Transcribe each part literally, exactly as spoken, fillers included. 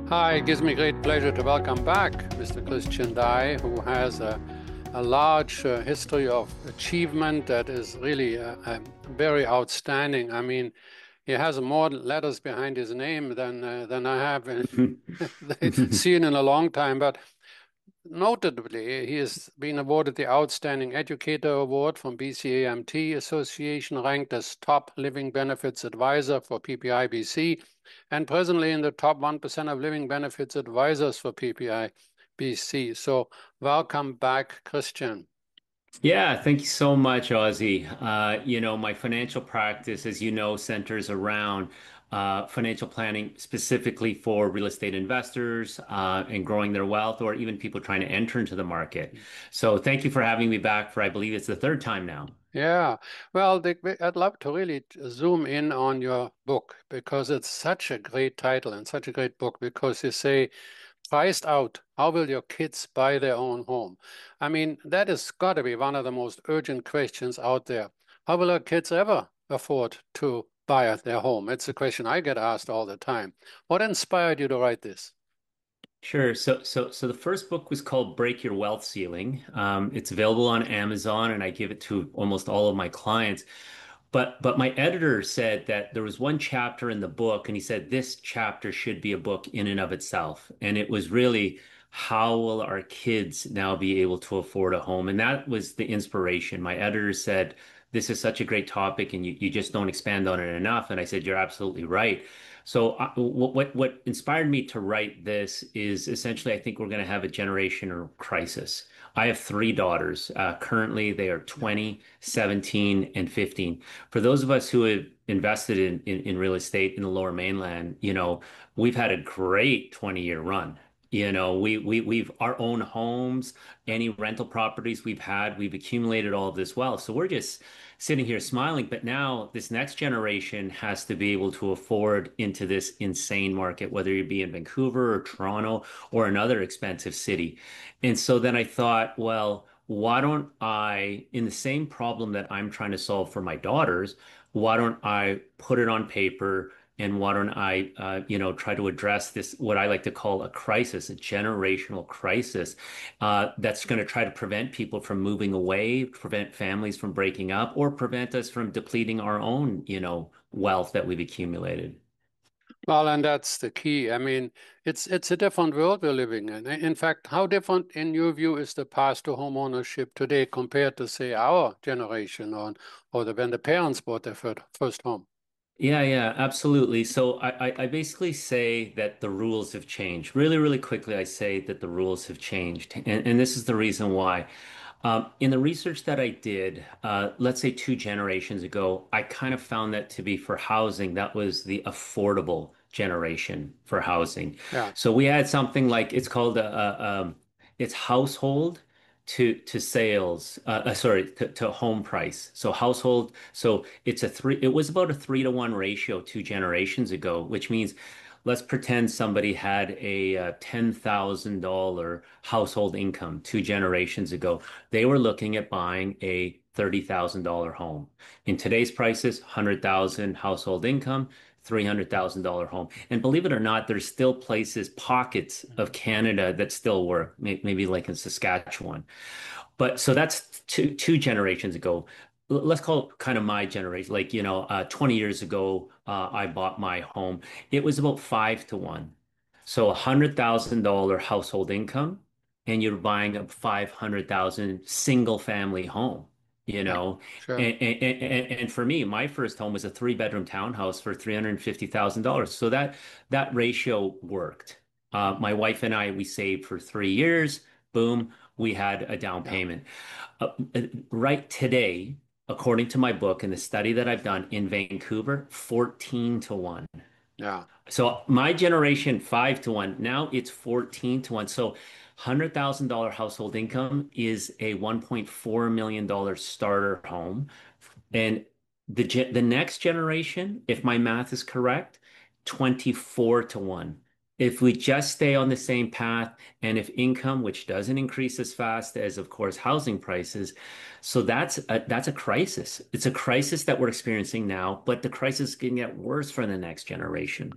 Hi, it gives me great pleasure to welcome back Mister Christian Dai, who has a, a large uh, history of achievement that is really uh, uh, very outstanding. I mean, he has more letters behind his name than uh, than I have seen in a long time. But notably, he has been awarded the Outstanding Educator Award from B C A M T Association, ranked as top living benefits advisor for P P I B C, and presently in the top one percent of living benefits advisors for P P I B C. So welcome back, Christian. Yeah, thank you so much, Ozzy. Uh, you know, my financial practice, as you know, centers around uh, financial planning specifically for real estate investors uh, and growing their wealth, or even people trying to enter into the market. So, thank you for having me back for, I believe it's the third time now. Yeah, well, Dick, I'd love to really zoom in on your book because it's such a great title and such a great book because you say, priced out, how will your kids buy their own home? I mean, that has got to be one of the most urgent questions out there. How will our kids ever afford to buy their home? It's a question I get asked all the time. What inspired you to write this? Sure. So, so, so the first book was called Break Your Wealth Ceiling. Um, it's available on Amazon, and I give it to almost all of my clients. But, but my editor said that there was one chapter in the book, and he said this chapter should be a book in and of itself. And it was really how will our kids now be able to afford a home? And that was the inspiration. My editor said, this is such a great topic, and you, you just don't expand on it enough. And I said, you're absolutely right. So uh, what what what inspired me to write this is essentially I think we're going to have a generational crisis. I have three daughters. Uh, currently, they are Yeah. twenty, seventeen, and fifteen. For those of us who have invested in, in, in real estate in the Lower Mainland, you know, we've had a great twenty year run. You know, we we we've our own homes, any rental properties we've had, we've accumulated all of this wealth. So we're just sitting here smiling. But now this next generation has to be able to afford into this insane market, whether you be in Vancouver or Toronto or another expensive city. And so then I thought, well, why don't I, in the same problem that I'm trying to solve for my daughters, why don't I put it on paper? And why don't I, uh, you know, try to address this, what I like to call a crisis, a generational crisis, uh, that's going to try to prevent people from moving away, prevent families from breaking up, or prevent us from depleting our own, you know, wealth that we've accumulated. Well, and that's the key. I mean, it's it's a different world we're living in. In fact, how different, in your view, is the path to home ownership today compared to, say, our generation or or the, when the parents bought their fir- first home? Yeah, yeah, absolutely. So I, I, I basically say that the rules have changed. Really, really quickly, I say that the rules have changed. And, and this is the reason why. Um, in the research that I did, uh, let's say two generations ago, I kind of found that to be for housing, that was the affordable generation for housing. Yeah, So we had something like it's called a, a, um, it's household to to sales, uh, uh, sorry, to, to home price. So household, so it's a three, it was about a three to one ratio two generations ago, which means let's pretend somebody had a uh, ten thousand dollars household income two generations ago. They were looking at buying a thirty thousand dollars home. In today's prices, one hundred thousand dollars household income, three hundred thousand dollars home. And believe it or not, there's still places, pockets of Canada that still work, maybe like in Saskatchewan. But so that's two two generations ago. L- Let's call it kind of my generation. Like, you know, uh, twenty years ago, uh, I bought my home. It was about five to one. So a hundred thousand dollar household income, and you're buying a five hundred thousand single family home, you yeah, know. sure. And, and, and, and for me, my first home was a three bedroom townhouse for three hundred fifty thousand dollars. So that that ratio worked. Uh, my wife and I, we saved for three years. Boom, we had a down Yeah, payment. Uh, uh, right today, according to my book and the study that I've done in Vancouver, fourteen to one. yeah, So my generation, five to one. Now it's fourteen to one. So one hundred thousand dollars household income is a one point four million dollars starter home. And the ge- the next generation, if my math is correct, twenty-four to one. If we just stay on the same path, and if income, which doesn't increase as fast as, of course, housing prices, so that's a, that's a crisis. It's a crisis that we're experiencing now, but the crisis is going to get worse for the next generation.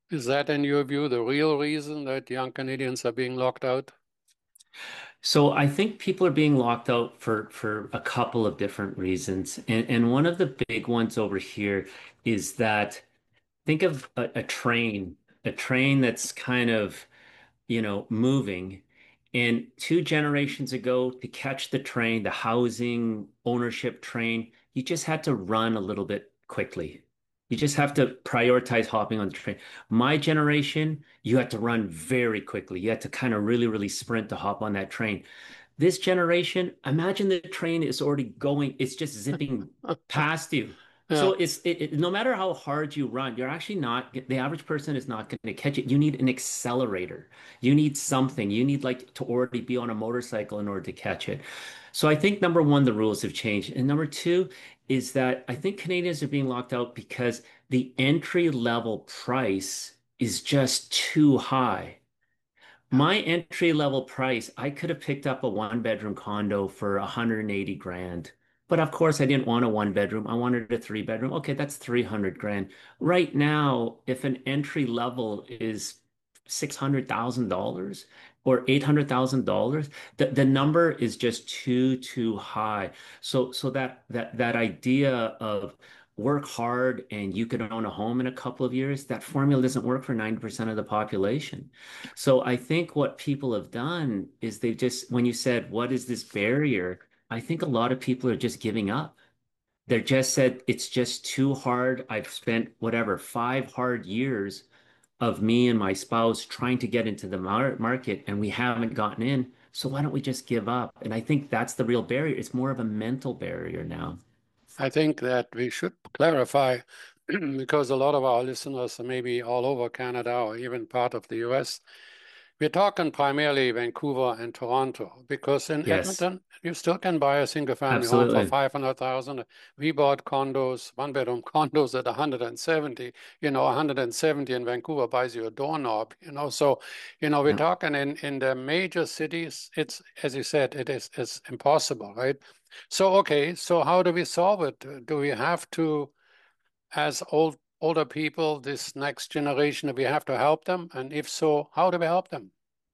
Is that, in your view, the real reason that young Canadians are being locked out? So I think people are being locked out for for a couple of different reasons. And and one of the big ones over here is that think of a, a train, a train that's kind of you know, moving. And two generations ago, to catch the train, the housing ownership train, you just had to run a little bit quickly. You just have to prioritize hopping on the train. My generation, you had to run very quickly. You had to kind of really, really sprint to hop on that train. This generation, imagine the train is already going, it's just zipping past you. Yeah, So it's it, it- no matter how hard you run, you're actually not, the average person is not going to catch it. You need an accelerator. You need something. You need like to already be on a motorcycle in order to catch it. So I think number one, the rules have changed. And number two is that I think Canadians are being locked out because the entry level price is just too high. yeah. My entry level price, I could have picked up a one bedroom condo for one hundred eighty grand. But of course, I didn't want a one bedroom. I wanted a three bedroom. Okay, that's three hundred grand. Right now, if an entry level is six hundred thousand dollars or eight hundred thousand dollars the, the number is just too, too high. So, so that, that, that idea of work hard and you could own a home in a couple of years, that formula doesn't work for ninety percent of the population. So I think what people have done is they've just, when you said, what is this barrier? I think a lot of people are just giving up. They're just said, it's just too hard. I've spent whatever, five hard years of me and my spouse trying to get into the mar market and we haven't gotten in. So why don't we just give up? And I think that's the real barrier. It's more of a mental barrier now. I think that we should clarify because a lot of our listeners are maybe all over Canada or even part of the U S. We're talking primarily Vancouver and Toronto because in Yes, Edmonton, you still can buy a single family home for absolutely. five hundred thousand. We bought condos, one bedroom condos at one hundred seventy. You know, one hundred seventy in Vancouver buys you a doorknob, you know. So, you know, we're Yeah. talking in, in the major cities, it's, as you said, it is it's impossible, right? So, okay, so how do we solve it? Do we have to, as old older people, this next generation, do we have to help them? And if so, how do we help them?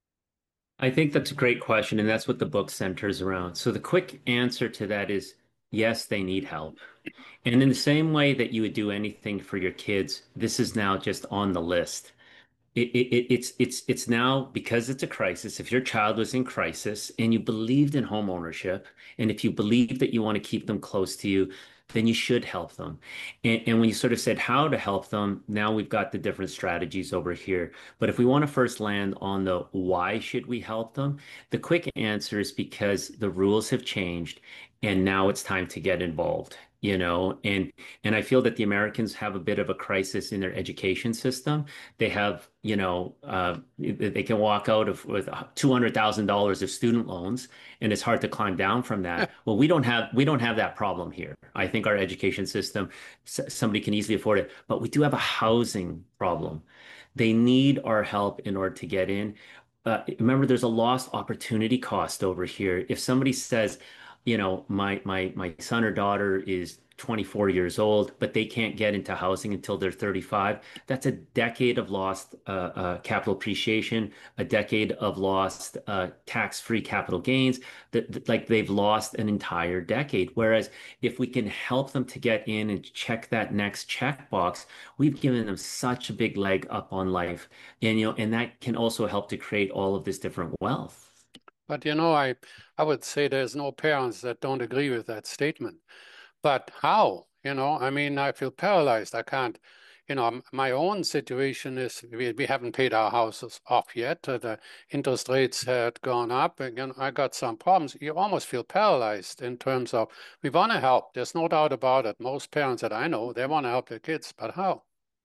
I think that's a great question, and that's what the book centers around. So the quick answer to that is yes, they need help. And in the same way that you would do anything for your kids, this is now just on the list. It, it, it's it's it's now because it's a crisis. If your child was in crisis and you believed in home ownership, and if you believe that you want to keep them close to you, then you should help them. And, and when you sort of said how to help them, now we've got the different strategies over here. But if we want to first land on the why should we help them, the quick answer is because the rules have changed, and now it's time to get involved. You know, and and I feel that the Americans have a bit of a crisis in their education system. They have, you know, uh, they can walk out of with two hundred thousand dollars of student loans, and it's hard to climb down from that. Well, we don't have we don't have that problem here. I think our education system, somebody can easily afford it, but we do have a housing problem. They need our help in order to get in. Uh, remember, there's a lost opportunity cost over here. If somebody says, you know, my my my son or daughter is twenty-four years old, but they can't get into housing until they're thirty-five. That's a decade of lost uh, uh, capital appreciation, a decade of lost uh, tax-free capital gains. That, that like they've lost an entire decade. Whereas if we can help them to get in and check that next checkbox, we've given them such a big leg up on life, and you know, and that can also help to create all of this different wealth. But you know, I I would say there's no parents that don't agree with that statement. But how? You know, I mean, I feel paralyzed. I can't, you know, m- my own situation is we, we haven't paid our houses off yet. Uh, The interest rates had gone up. And, you know, I got some problems. You almost feel paralyzed in terms of we want to help. There's no doubt about it. Most parents that I know, they want to help their kids, but how?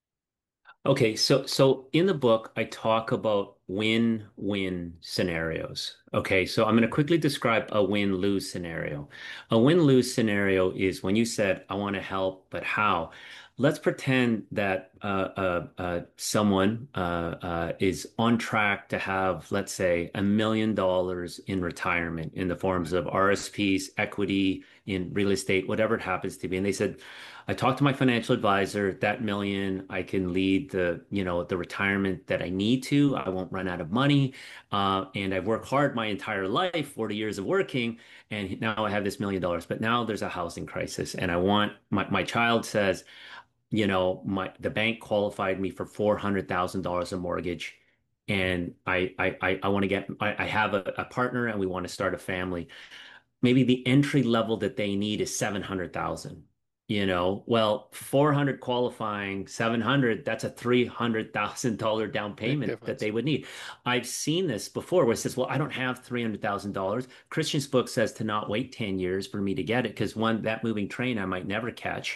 Okay, so so in the book, I talk about win-win scenarios. Okay, so I'm going to quickly describe a win-lose scenario. A win-lose scenario is when you said, I want to help, but how? Let's pretend that uh, uh, uh, someone uh, uh, is on track to have, let's say, a million dollars in retirement in the forms of R S Ps, equity, in real estate, whatever it happens to be. And they said, I talked to my financial advisor, that million, I can lead the, you know, the retirement that I need to. I won't run out of money. Uh, and I've worked hard my entire life, forty years of working, and now I have this million dollars. But now there's a housing crisis, and I want my, my child says, you know, my the bank qualified me for four hundred thousand dollars a mortgage. And I I I, I want to get I, I have a, a partner and we want to start a family. Maybe the entry level that they need is seven hundred thousand. You know, well, four hundred qualifying, seven hundred, that's a three hundred thousand dollars down Big payment that difference. they would need. I've seen this before where it says, well, I don't have three hundred thousand dollars. Christian's book says to not wait ten years for me to get it because one, that moving train I might never catch.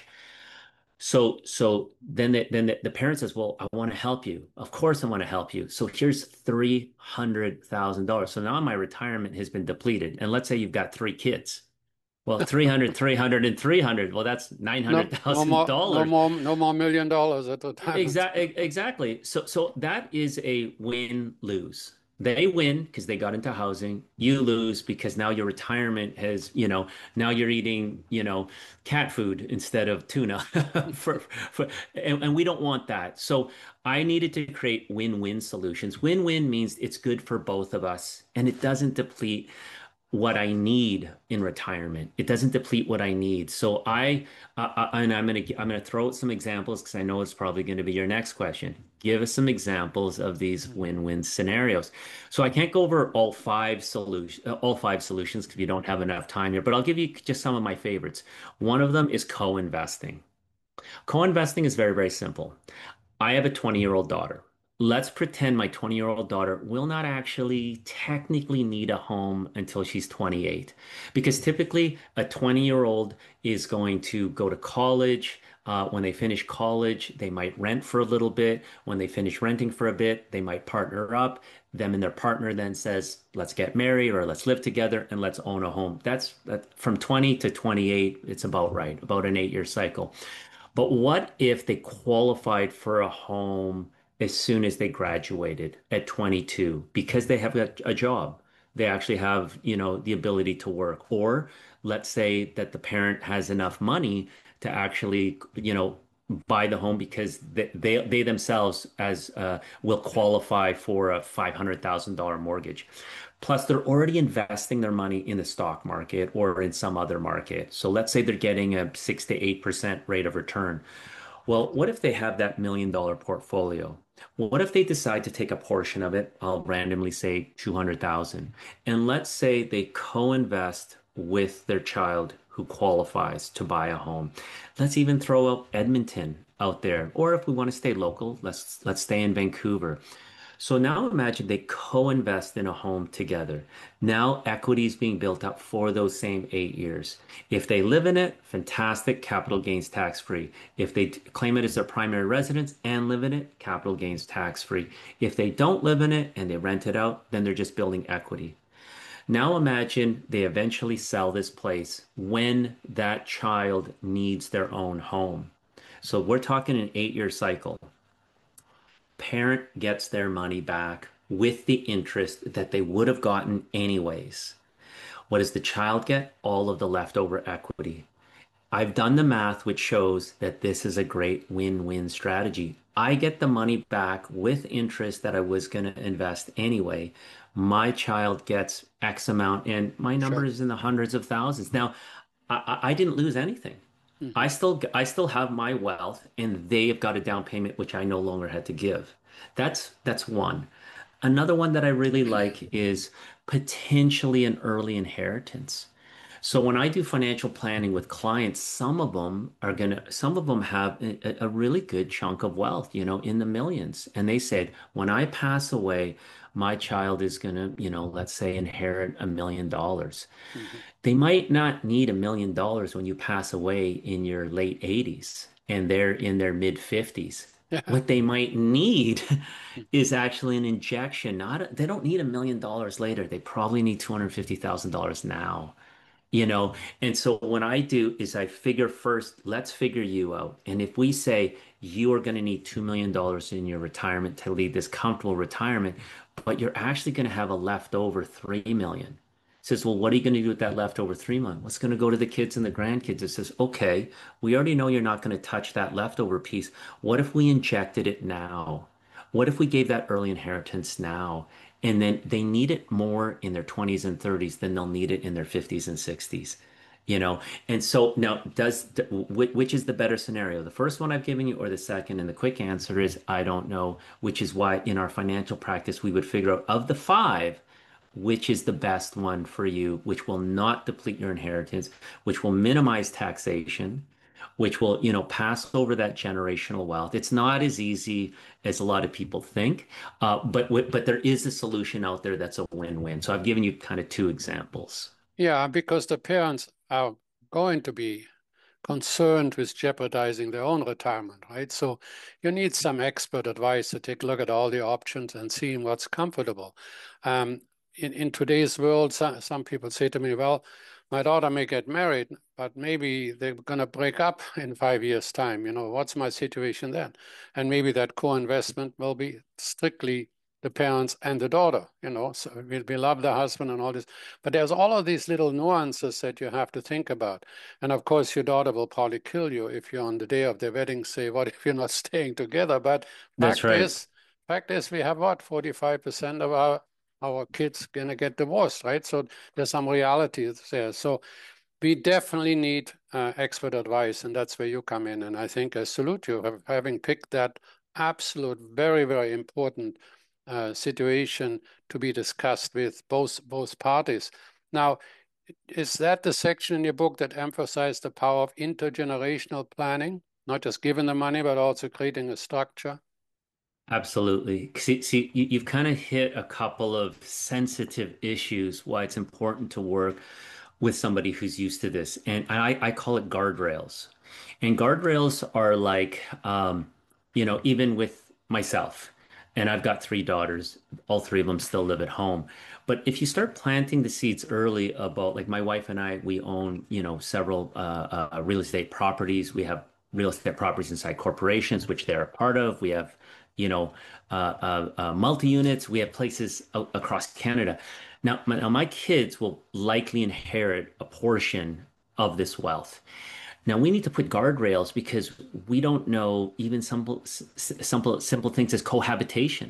So, so then the, then the, the parent says, well, I want to help you. Of course, I want to help you. So here's three hundred thousand dollars. So now my retirement has been depleted. And let's say you've got three kids. Well, three hundred, three hundred, and three hundred. Well, that's No, no more, no nine hundred thousand dollars. more, no more million dollars at retirement. Exactly, exactly. So, so that is a win-lose. They win because they got into housing. You lose because now your retirement has, you know, now you're eating, you know, cat food instead of tuna for, for, and, and we don't want that. So I needed to create win-win solutions. Win-win means it's good for both of us and it doesn't deplete what I need in retirement. It doesn't deplete what I need. So I, uh, uh, and I'm gonna I'm gonna throw out some examples because I know it's probably going to be your next question. Give us some examples of these win-win scenarios. So I can't go over all five solution, uh, all five solutions because we don't have enough time here. But I'll give you just some of my favorites. One of them is co-investing. Co-investing is very, very simple. I have a twenty-year-old daughter. Let's pretend my twenty-year-old daughter will not actually technically need a home until she's twenty-eight. Because typically a twenty-year-old is going to go to college. Uh, when they finish college, they might rent for a little bit. When they finish renting for a bit, they might partner up. Them and their partner then says, let's get married or let's live together and let's own a home. That's that from twenty to twenty-eight. It's about right, about an eight year cycle. But what if they qualified for a home as soon as they graduated at twenty-two because they have a, a job? They actually have, you know, the ability to work. Or let's say that the parent has enough money to actually, you know, buy the home because they they, they themselves as uh, will qualify for a five hundred thousand dollars mortgage. Plus, they're already investing their money in the stock market or in some other market. So let's say they're getting a six to eight percent rate of return. Well, what if they have that million dollar portfolio? Well, what if they decide to take a portion of it? I'll randomly say two hundred thousand. And let's say they co-invest with their child who qualifies to buy a home. Let's even throw out Edmonton out there. Or if we want to stay local, let's let's stay in Vancouver. So now imagine they co-invest in a home together. Now equity is being built up for those same eight years. If they live in it, fantastic, capital gains tax free. If they t- claim it as their primary residence and live in it, capital gains tax free. If they don't live in it and they rent it out, then they're just building equity. Now imagine they eventually sell this place when that child needs their own home. So we're talking an eight-year cycle. Parent gets their money back with the interest that they would have gotten anyways. What does the child get? All of the leftover equity. I've done the math, which shows that this is a great win-win strategy. I get the money back with interest that I was going to invest anyway. My child gets X amount, and my number Sure. is in the hundreds of thousands. Now, I, I didn't lose anything. I Mhm. still I still have my wealth and they have got a down payment which I no longer had to give. That's that's one. Another one that I really like is potentially an early inheritance. So when I do financial planning with clients, some of them are gonna, some of them have a, a really good chunk of wealth, you know, in the millions. And they said, when I pass away, my child is gonna, you know, let's say inherit a million dollars. Mhm. They might not need a million dollars when you pass away in your late eighties and they're in their mid fifties. Yeah. What they might need is actually an injection. Not a, they don't need a million dollars later. They probably need two hundred fifty thousand dollars now. You know, and so what I do is I figure first, let's figure you out. And if we say you are going to need two million dollars in your retirement to lead this comfortable retirement, but you're actually going to have a leftover three million. Says, well, what are you going to do with that leftover three month? What's going to go to the kids and the grandkids? It says, okay, we already know you're not going to touch that leftover piece. What if we injected it now? What if we gave that early inheritance now? And then they need it more in their twenties and thirties than they'll need it in their fifties and sixties. You know, and so now does which is the better scenario? The first one I've given you or the second? And the quick answer is I don't know, which is why in our financial practice we would figure out of the five, which is the best one for you, which will not deplete your inheritance, which will minimize taxation, which will, you know, pass over that generational wealth. It's not as easy as a lot of people think, uh, but but there is a solution out there that's a win-win. So I've given you kind of two examples. Yeah, because the parents are going to be concerned with jeopardizing their own retirement, right? So you need some expert advice to take a look at all the options and see what's comfortable. Um, in, in today's world, some, some people say to me, well, my daughter may get married, but maybe they're going to break up in five years' time. You know, what's my situation then? And maybe that co-investment will be strictly the parents and the daughter, you know, so we, we love the husband and all this. But there's all of these little nuances that you have to think about. And of course, your daughter will probably kill you if you on the day of their wedding say, what if you're not staying together? But That's fact right. is, fact is we have what, forty-five percent of our our kids gonna get divorced, right? So there's some reality there. So we definitely need uh, expert advice, and that's where you come in. And I think I salute you for having picked that absolute, very, very important uh, situation to be discussed with both both parties. Now, is that the section in your book that emphasized the power of intergenerational planning, not just giving the money, but also creating a structure? Absolutely. See, see, you, you've kind of hit a couple of sensitive issues why it's important to work with somebody who's used to this. And I, I call it guardrails. And guardrails are like, um, you know, even with myself, and I've got three daughters, all three of them still live at home. But if you start planting the seeds early about, like my wife and I, we own, you know, several uh, uh, real estate properties. We have real estate properties inside corporations, which they're a part of. We have, you know, uh, uh, uh, multi-units. We have places a- across Canada. Now, my, now, my kids will likely inherit a portion of this wealth. Now, we need to put guardrails because we don't know even simple, s- simple, simple things as cohabitation.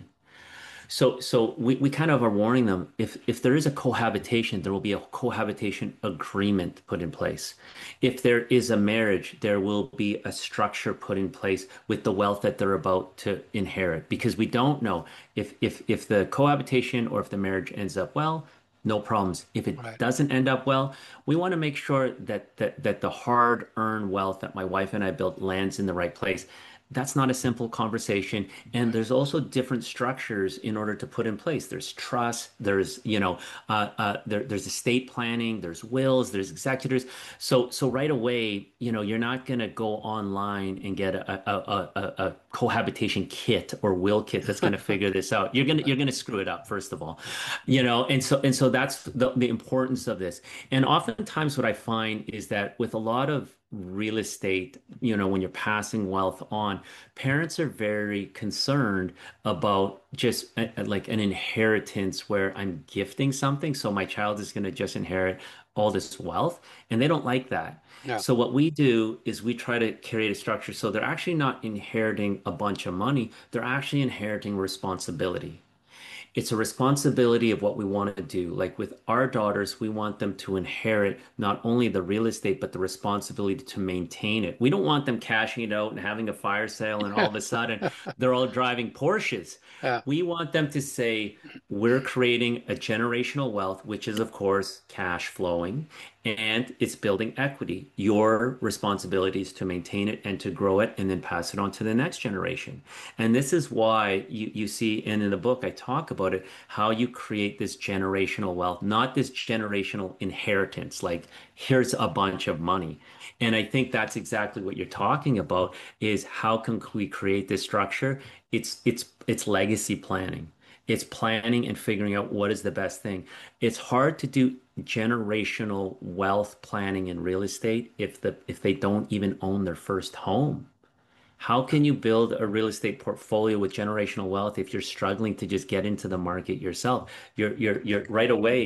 So, so we, we kind of are warning them if if there is a cohabitation, there will be a cohabitation agreement put in place. If there is a marriage, there will be a structure put in place with the wealth that they're about to inherit. Because we don't know if if if the cohabitation or if the marriage ends up well, no problems. If it Right. doesn't end up well, we want to make sure that that that the hard-earned wealth that my wife and I built lands in the right place. That's not a simple conversation. And Right. there's also different structures in order to put in place. There's trust, there's, you know, uh, uh, there, there's estate planning, there's wills, there's executors. So, so right away, you know, you're not going to go online and get a, a, a, a, a cohabitation kit or will kit that's going to figure this out. You're going to, you're going to screw it up, first of all, you know, and so, and so that's the, the importance of this. And oftentimes what I find is that with a lot of real estate, you know, when you're passing wealth on, parents are very concerned about just uh, like an inheritance where I'm gifting something. So my child is going to just inherit all this wealth, and they don't like that. Yeah. So what we do is we try to create a structure so they're actually not inheriting a bunch of money, they're actually inheriting responsibility. It's a responsibility of what we want to do. Like with our daughters, we want them to inherit not only the real estate, but the responsibility to maintain it. We don't want them cashing it out and having a fire sale and all of a sudden they're all driving Porsches. Yeah. We want them to say, we're creating a generational wealth, which is, of course, cash flowing, and it's building equity. Your responsibility is to maintain it and to grow it and then pass it on to the next generation. And this is why you, you see, and in the book, I talk about it, how you create this generational wealth, not this generational inheritance, like here's a bunch of money. And I think that's exactly what you're talking about is how can we create this structure? It's it's it's legacy planning. It's planning and figuring out what is the best thing. It's hard to do generational wealth planning in real estate if the if they don't even own their first home. How can you build a real estate portfolio with generational wealth if you're struggling to just get into the market yourself? You're you're you're right away.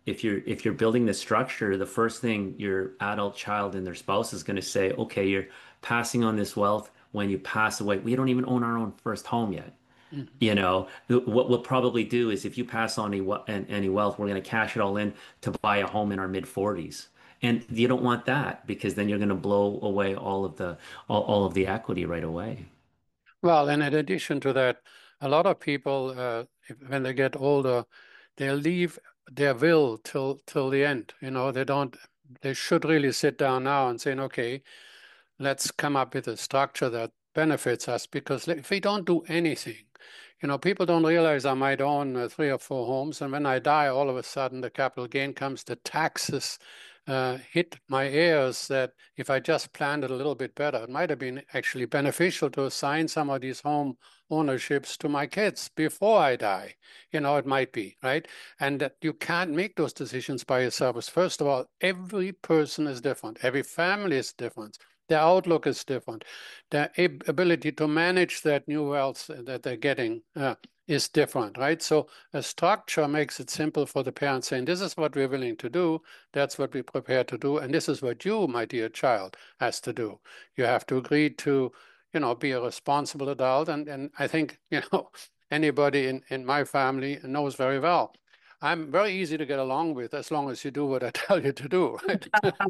if you're if you're building the structure, the first thing your adult child and their spouse is going to say, okay, you're passing on this wealth when you pass away. We don't even own our own first home yet. Mhm. You know, what we'll probably do is if you pass on any, we- an- any wealth, we're going to cash it all in to buy a home in our mid forties. And you don't want that because then you're going to blow away all of the all, all of the equity right away. Well, and in addition to that, a lot of people, uh, if, when they get older, they leave their will till till the end. You know, they don't. They should really sit down now and say, okay, let's come up with a structure that benefits us. Because if we don't do anything, you know, people don't realize I might own uh, three or four homes, and when I die, all of a sudden the capital gain comes, the taxes uh, hit my heirs. That if I just planned it a little bit better, it might have been actually beneficial to assign some of these home ownerships to my kids before I die. You know, it might be, right? And that you can't make those decisions by yourself. First of all, every person is different, every family is different. Their outlook is different. Their ability to manage that new wealth that they're getting uh, is different, right? So a structure makes it simple for the parents saying, this is what we're willing to do. That's what we're prepared to do. And this is what you, my dear child, has to do. You have to agree to, you know, be a responsible adult. And, and I think, you know, anybody in, in my family knows very well. I'm very easy to get along with as long as you do what I tell you to do, right?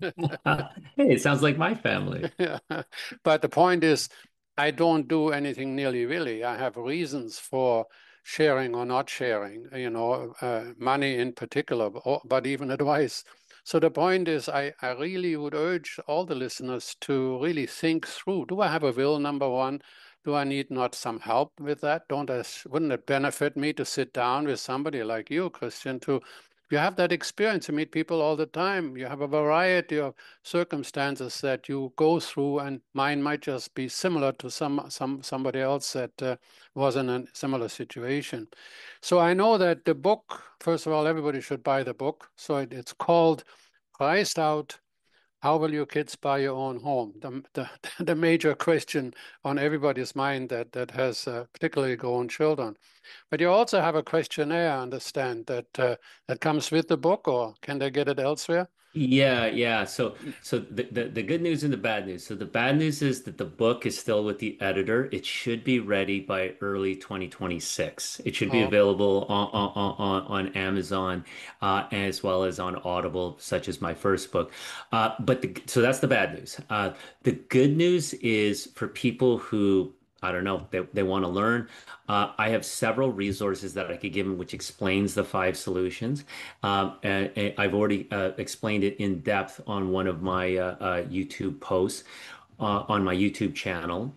Hey, it sounds like my family. Yeah. But the point is, I don't do anything nearly really. I have reasons for sharing or not sharing, you know, uh, money in particular, but, but even advice. So the point is, I, I really would urge all the listeners to really think through, do I have a will, number one? Do I need not some help with that? Don't I, wouldn't it benefit me to sit down with somebody like you, Christian, to you have that experience. You meet people all the time. You have a variety of circumstances that you go through, and mine might just be similar to some some somebody else that uh, was in a similar situation. So I know that the book, first of all, everybody should buy the book. So it, it's called Priced Out. How will your kids buy your own home? The, the, the major question on everybody's mind that, that has uh, particularly grown children. But you also have a questionnaire, I understand, that uh, that comes with the book, or can they get it elsewhere? Yeah, yeah. So, so the, the the good news and the bad news. So the bad news is that the book is still with the editor. It should be ready by early twenty twenty-six. It should be Oh, available on on on, on Amazon, uh, as well as on Audible, such as my first book. Uh, but the, so that's the bad news. Uh, the good news is for people who I don't know, they, they want to learn. Uh, I have several resources that I could give them, which explains the five solutions. Um, and, and I've already uh, explained it in depth on one of my uh, uh, YouTube posts uh, on my YouTube channel.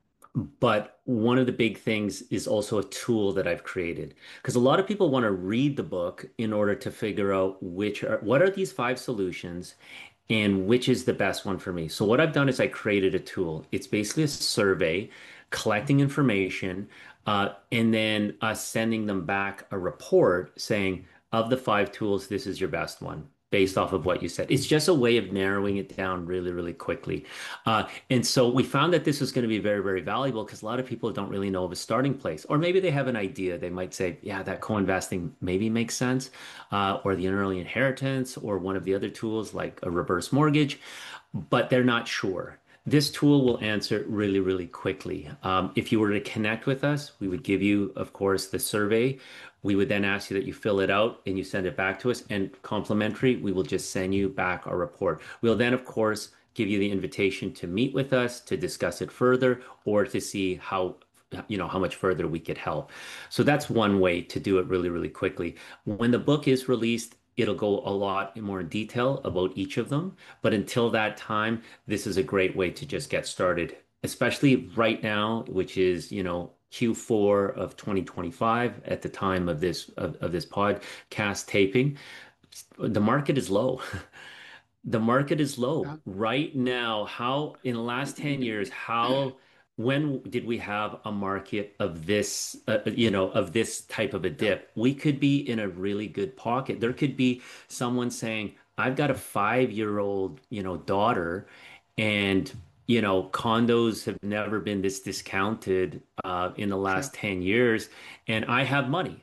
But one of the big things is also a tool that I've created because a lot of people want to read the book in order to figure out which are what are these five solutions and which is the best one for me. So what I've done is I created a tool. It's basically a survey collecting information uh, and then us sending them back a report saying, of the five tools, this is your best one based off of what you said. It's just a way of narrowing it down really, really quickly. Uh, and so we found that this was going to be very, very valuable because a lot of people don't really know of a starting place, or maybe they have an idea. They might say, yeah, that co-investing maybe makes sense, uh, or the early inheritance, or one of the other tools like a reverse mortgage, but they're not sure. This tool will answer really, really quickly. Um, if you were to connect with us, we would give you, of course, the survey. We would then ask you that you fill it out and you send it back to us. And complimentary, we will just send you back our report. We'll then, of course, give you the invitation to meet with us to discuss it further or to see how you know how much further we could help. So that's one way to do it really, really quickly. When the book is released, it'll go a lot more in detail about each of them. But until that time, this is a great way to just get started, especially right now, which is, you know, Q four of twenty twenty-five at the time of this of, of this podcast taping. The market is low. The market is low yeah. right now. How in the last ten years, how when did we have a market of this, uh, you know, of this type of a Yeah. dip? We could be in a really good pocket. There could be someone saying, I've got a five-year-old, you know, daughter, and you know, condos have never been this discounted uh, in the Sure. last ten years, and I have money.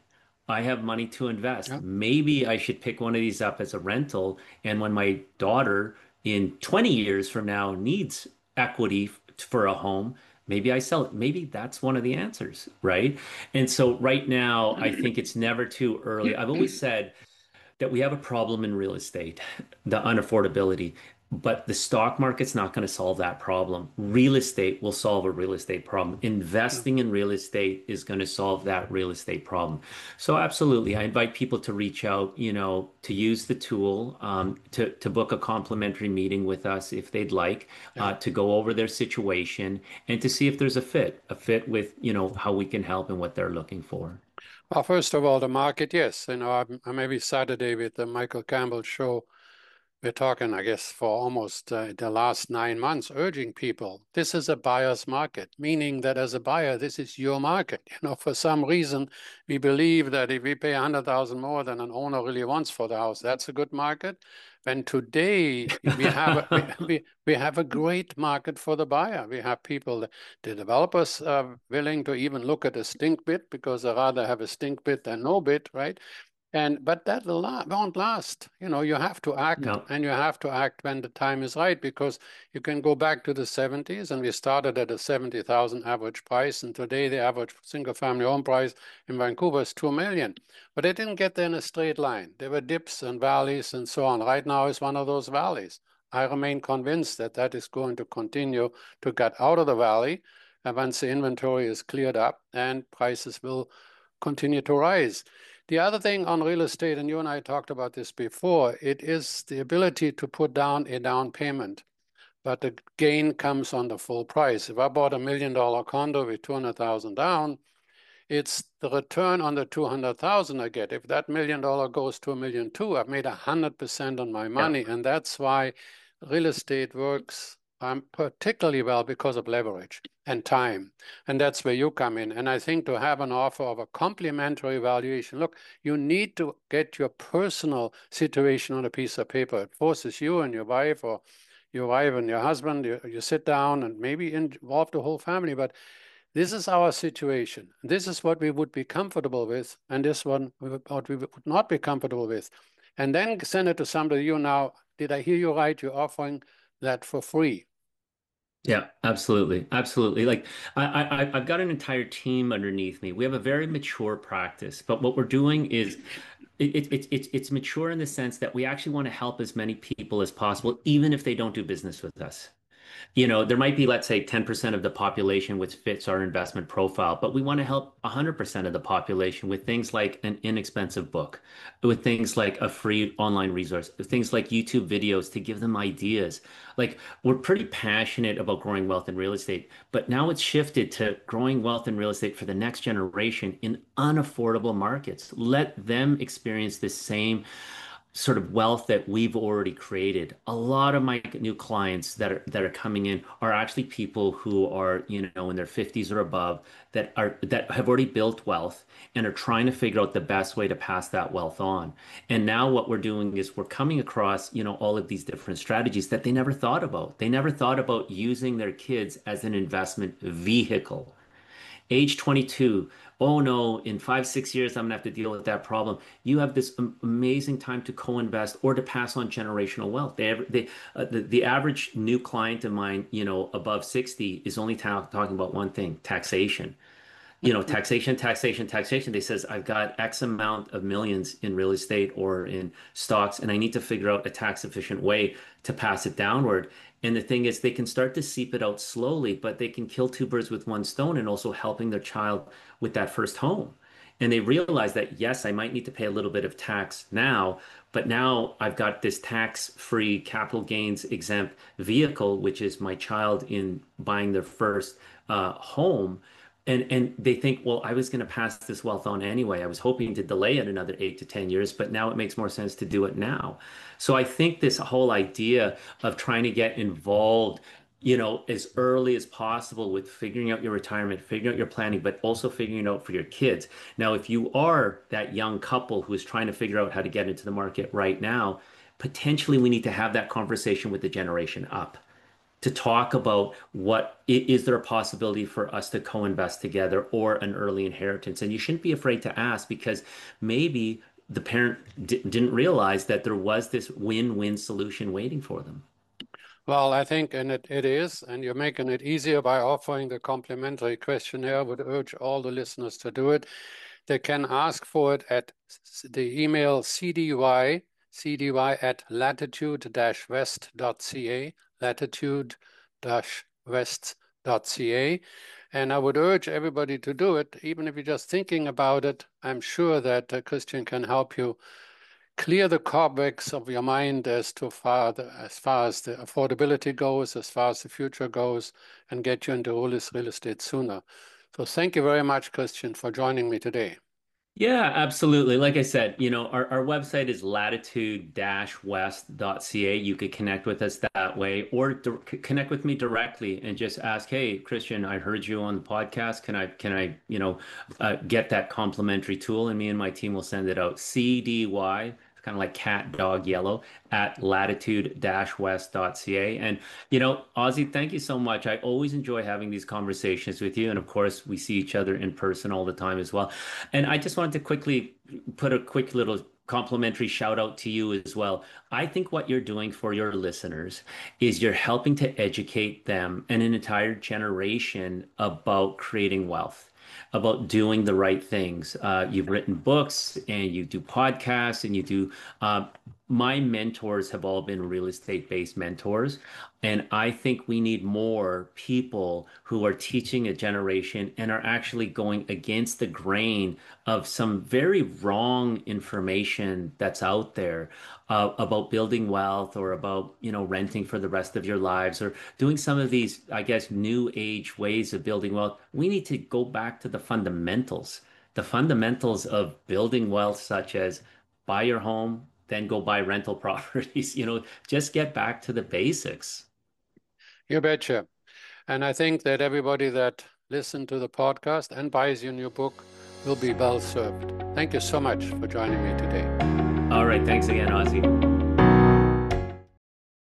I have money to invest. Yeah. Maybe I should pick one of these up as a rental. And when my daughter in twenty years from now needs equity f- for a home, maybe I sell it. Maybe that's one of the answers, right? And so right now, I think it's never too early. I've always said that we have a problem in real estate, the unaffordability, but the stock market's not going to solve that problem. Real estate will solve a real estate problem. Yeah. Investing in real estate is going to solve that real estate problem. So absolutely, I invite people to reach out, you know, to use the tool, um, to to book a complimentary meeting with us if they'd like, Yeah. uh, to go over their situation and to see if there's a fit, a fit with, you know, how we can help and what they're looking for. Well, first of all, the market, yes. You know, I'm, I'm every Saturday with the Michael Campbell show. We're talking, I guess, for almost uh, the last nine months, urging people, this is a buyer's market, meaning that as a buyer, this is your market. You know, for some reason, we believe that if we pay one hundred thousand more than an owner really wants for the house, that's a good market. When today we have a, we, we, we have a great market for the buyer. We have people, the developers are willing to even look at a stink bid because they rather have a stink bid than no bid, right? And but that will la won't last. You know, you have to act, No, and you have to act when the time is right, because you can go back to the seventies, and we started at a seventy thousand average price, and today the average single-family home price in Vancouver is two million. But it didn't get there in a straight line. There were dips and valleys and so on. Right now is one of those valleys. I remain convinced that that is going to continue to get out of the valley, and once the inventory is cleared up, and prices will continue to rise. The other thing on real estate, and you and I talked about this before, it is the ability to put down a down payment, but the gain comes on the full price. If I bought a million dollar condo with two hundred thousand down, it's the return on the two hundred thousand I get. If that million dollar goes to a million two, I've made one hundred percent on my yeah. money. And that's why real estate works um, particularly well because of leverage and time. And that's where you come in. And I think to have an offer of a complimentary valuation, look, you need to get your personal situation on a piece of paper. It forces you and your wife or your wife and your husband, you, you sit down and maybe involve the whole family, but this is our situation. This is what we would be comfortable with, and this one what we would not be comfortable with. And then send it to somebody. You now, did I hear you right? You're offering that for free. Yeah, absolutely. Absolutely. Like I, I, I've got an entire team underneath me. We have a very mature practice, but what we're doing is it, it, it, it's it's mature in the sense that we actually want to help as many people as possible, even if they don't do business with us. You know, there might be, let's say, ten percent of the population which fits our investment profile, but we want to help one hundred percent of the population with things like an inexpensive book, with things like a free online resource, with things like YouTube videos to give them ideas. Like, we're pretty passionate about growing wealth in real estate, but now it's shifted to growing wealth in real estate for the next generation in unaffordable markets. Let them experience the same sort of wealth that we've already created. A lot of my new clients that are that are coming in are actually people who are, you know, in their fifties or above that are that have already built wealth and are trying to figure out the best way to pass that wealth on. And now what we're doing is we're coming across, you know, all of these different strategies that they never thought about. They never thought about using their kids as an investment vehicle. Age twenty-two, oh no, in five, six years, I'm gonna have to deal with that problem. You have this am- amazing time to co-invest or to pass on generational wealth. They, ever- they, uh, the, the average new client of mine, you know, above sixty is only ta talking about one thing, taxation. You know, taxation, taxation, taxation. They says, I've got X amount of millions in real estate or in stocks, and I need to figure out a tax efficient way to pass it downward. And the thing is, they can start to seep it out slowly, but they can kill two birds with one stone and also helping their child with that first home. And they realize that, yes, I might need to pay a little bit of tax now, but now I've got this tax-free capital gains exempt vehicle, which is my child in buying their first uh, home. And and they think, well, I was going to pass this wealth on anyway. I was hoping to delay it another eight to ten years, but now it makes more sense to do it now. So I think this whole idea of trying to get involved, you know, as early as possible with figuring out your retirement, figuring out your planning, but also figuring it out for your kids. Now, if you are that young couple who is trying to figure out how to get into the market right now, potentially we need to have that conversation with the generation up to talk about what is there a possibility for us to co-invest together or an early inheritance. And you shouldn't be afraid to ask because maybe the parent di didn't realize that there was this win-win solution waiting for them. Well, I think, and it, it is, and you're making it easier by offering the complimentary questionnaire. I would urge all the listeners to do it. They can ask for it at the email cdy, cdy at latitude-west.ca, latitude-west.ca. And I would urge everybody to do it, even if you're just thinking about it. I'm sure that uh, Christian can help you clear the cobwebs of your mind as to far the, as far as the affordability goes, as far as the future goes, and get you into all this real estate sooner. So thank you very much, Christian, for joining me today. Yeah, absolutely. Like I said, you know, our, our website is latitude dash west dot c a. You could connect with us that way or di connect with me directly and just ask, hey, Christian, I heard you on the podcast. Can I, can I, you know, uh, get that complimentary tool? And me and my team will send it out. C D Y, kind of like cat, dog, yellow, at latitude dash west dot c a. And, you know, Ozzie, thank you so much. I always enjoy having these conversations with you. And of course, we see each other in person all the time as well. And I just wanted to quickly put a quick little complimentary shout out to you as well. I think what you're doing for your listeners is you're helping to educate them and an entire generation about creating wealth, about doing the right things. Uh, you've written books and you do podcasts and you do. Uh, my mentors have all been real estate based mentors. And I think we need more people who are teaching a generation and are actually going against the grain of some very wrong information that's out there uh, about building wealth or about, you know, renting for the rest of your lives or doing some of these, I guess, new age ways of building wealth. We need to go back to the fundamentals, the fundamentals of building wealth, such as buy your home, then go buy rental properties, you know, just get back to the basics. You betcha. And I think that everybody that listened to the podcast and buys your new book will be well served. Thank you so much for joining me today. All right. Thanks again, Ozzie.